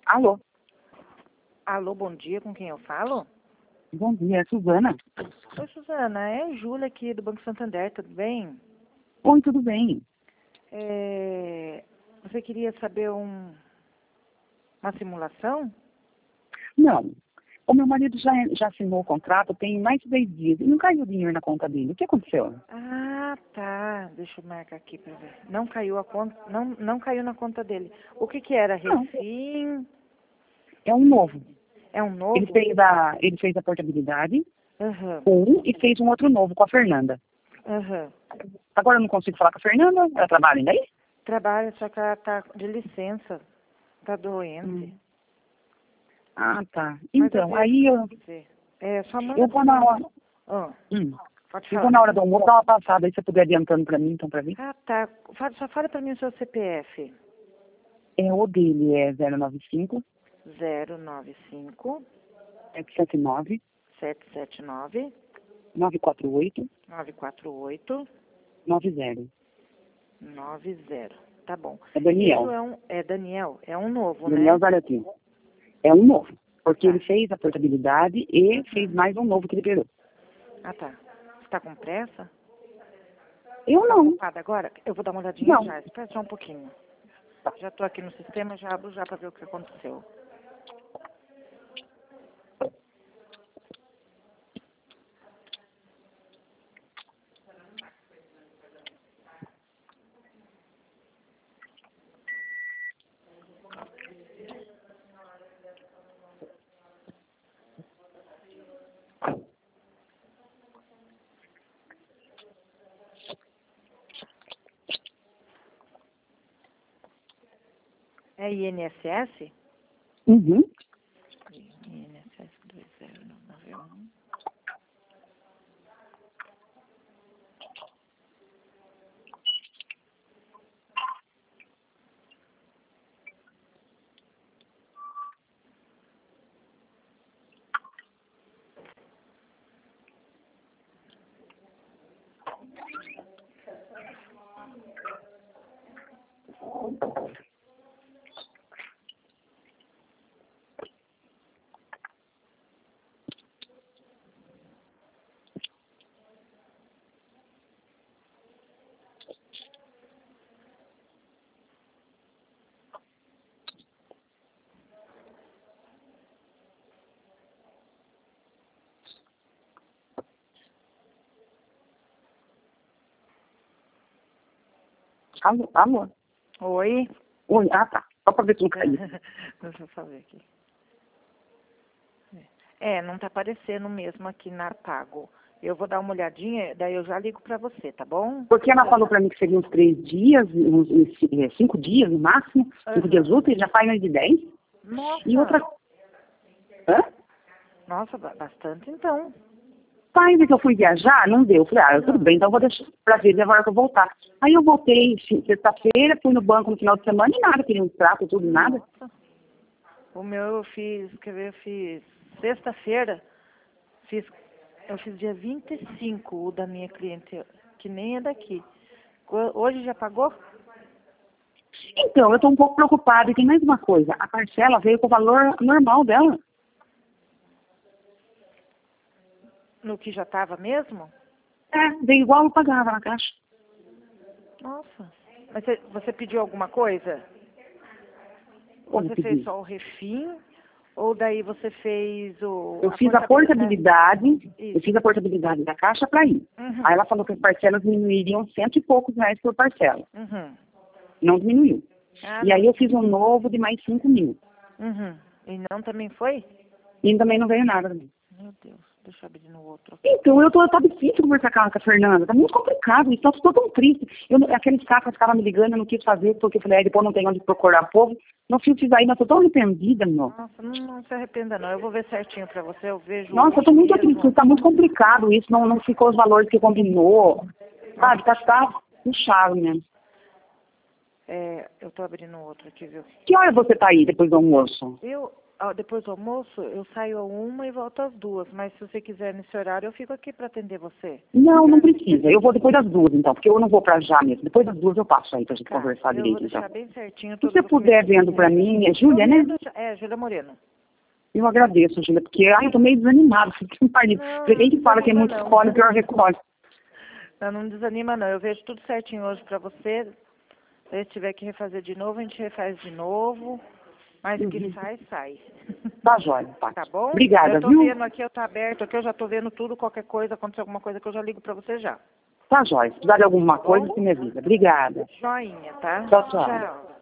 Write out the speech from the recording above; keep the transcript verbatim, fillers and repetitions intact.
Alô? Alô, bom dia, com quem eu falo? Bom dia, é Suzana. Oi, Suzana, é a Júlia aqui do Banco Santander, tudo bem? Oi, tudo bem? É, Você queria saber um... uma simulação? Não. O meu marido já, já assinou o contrato tem mais de dez dias e não caiu dinheiro na conta dele. O que aconteceu? Ah, tá. Deixa eu marcar aqui para ver. Não caiu a conta, não, não caiu na conta dele. O que que era? Não, Refim? é um novo. É um Ele novo? fez a, ele fez a portabilidade, Aham, um, e fez um outro novo com a Fernanda. aham. Agora eu não consigo falar com a Fernanda, ela trabalha ainda aí? Trabalha, só que ela tá de licença. Tá doente. Hum. Ah, tá. Mas eu Então, vejo aí eu, pra você. É, só manda eu pra vou na mim. hora, Ah, hum, pode eu vou falar. na hora do almoço dar uma passada aí, se você puder adiantando pra mim, então pra mim. Ah, tá. Fa- Só fala pra mim o seu C P F. É o dele, é zero nove cinco, zero nove cinco, sete sete nove, sete sete nove, nove quatro oito, nove quatro oito, nove zero. nove zero. Tá bom. É Isso Daniel. é um... É Daniel? É um novo, Daniel né? Zaratini. É um novo. Porque Tá. ele fez a portabilidade e fez Uhum. mais um novo que ele pegou. Ah, tá. Você tá com pressa? Eu Tá não. ocupada agora? Eu vou dar uma olhadinha Não. já. Espera só um pouquinho. Já tô aqui no sistema, já abro já pra ver o que aconteceu. É I N S S? Uhum. I N S S dois zero nove um. Alô? Alô? Oi? Oi. Ah, tá. Só pra ver se não caiu. Deixa eu só ver aqui. É, não tá aparecendo mesmo aqui na Pago. Eu vou dar uma olhadinha, daí eu já ligo pra você, tá bom? Porque ela falou pra mim que seria uns três dias, uns, uns, eh, cinco dias no máximo. Cinco dias Aham. úteis, já faz mais de dez. E outra... Nossa, Hã? nossa, ba- bastante então. Pai, que eu fui viajar, não deu. Falei, ah, tudo bem, então eu vou deixar pra ver agora que eu voltar. Aí eu voltei se- sexta-feira, fui no banco no final de semana e nada, queria um trato, tudo, nada. Nossa. O meu eu fiz, quer ver, eu fiz sexta-feira, fiz, eu fiz dia vinte e cinco o da minha cliente, que nem é daqui. Co- Hoje já pagou? Então, eu tô um pouco preocupada. E tem mais uma coisa, a parcela veio com o valor normal dela. No que já tava mesmo? É, veio igual eu pagava na caixa. Nossa. Mas você, você pediu alguma coisa? Como Você fez pedi? só o refim? Ou daí você fez o... Eu fiz a portabilidade, eu Isso. fiz a portabilidade da caixa para ir. Uhum. Aí ela falou que as parcelas diminuiriam cento e poucos reais por parcela. Uhum. Não diminuiu. Ah, E não. aí eu fiz um novo de mais cinco mil. Uhum. E não também foi? E também não veio nada. Meu Deus, deixa eu abrir no outro. Então, eu tô, tá difícil conversar com a com a Fernanda, tá muito complicado, isso, tô tão triste. Eu, não- aqueles caras ficavam me ligando, eu não quis fazer, porque eu falei, ah, depois não tem onde procurar povo. Não fiz isso aí, mas tô tão arrependida, meu. Nossa, não, não se arrependa não. Eu vou ver certinho pra você. Eu vejo Nossa, eu tô hoje muito triste, mesmo. tá muito complicado isso, não, não ficou os valores que combinou. Sabe, tá, tá puxado mesmo. É, eu tô abrindo outro aqui, viu? Que hora você tá aí depois do almoço? Eu, ó, depois do almoço, eu saio a uma e volto às duas. Mas se você quiser nesse horário, eu fico aqui para atender você. Não, não precisa. Eu vou depois das duas, então, porque eu não vou pra já mesmo. Depois das duas eu passo aí pra gente Tá, conversar eu direito, vou deixar então. bem certinho Se todos você os puder meus vendo pra documentos. mim, é Júlia, né? Vendo já- É, Júlia Moreno. Eu agradeço, Júlia, porque, ai, eu tô meio desanimada. Não, Tem gente não que fala que é desanima, muito não. escolhe, pior recolhe. Não, não desanima, não. Eu vejo tudo certinho hoje pra você. Se tiver que refazer de novo, a gente refaz de novo. Mas o que Uhum. sai, sai. Tá jóia, tá. Tá bom? Obrigada, Eu tô viu? vendo aqui, eu tô aberto aqui, eu já tô vendo tudo, qualquer coisa, acontecer alguma coisa que eu já ligo pra você já. Tá jóia. Se precisar de alguma Tá coisa, bom? você me avisa. Obrigada. Joinha, tá? Tchau, tchau. Tchau.